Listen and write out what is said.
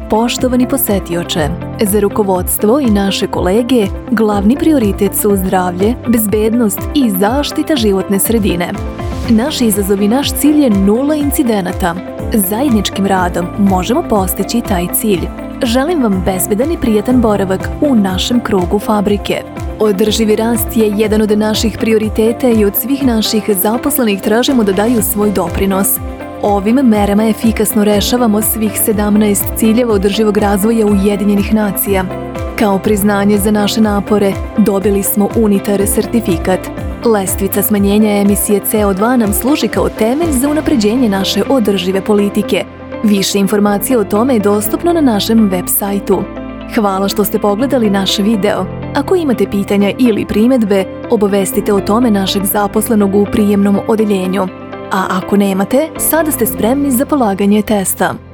Poštovani posetioče, za rukovodstvo i naše kolege glavni prioritet su zdravlje, bezbednost i zaštita životne sredine. Naš izazov i naš cilj je 0 incidenata. Zajedničkim radom možemo postići taj cilj. Želim vam bezbedan i prijatan boravak u našem krugu fabrike. Održivi rast je jedan od naših prioriteta i od svih naših zaposlenih tražimo da daju svoj doprinos. Ovim merama efikasno rešavamo svih 17 ciljeva održivog razvoja Ujedinjenih nacija. Kao priznanje za naše napore dobili smo UNITAR sertifikat. Lestvica smanjenja emisije CO2 nam služi kao temelj za unapređenje naše održive politike. Više informacija o tome je dostupno na našem web sajtu. Hvala što ste pogledali naš video. Ako imate pitanja ili primedbe, obavestite o tome našeg zaposlenog u prijemnom odeljenju. A ako nemate, sada ste spremni za polaganje testa.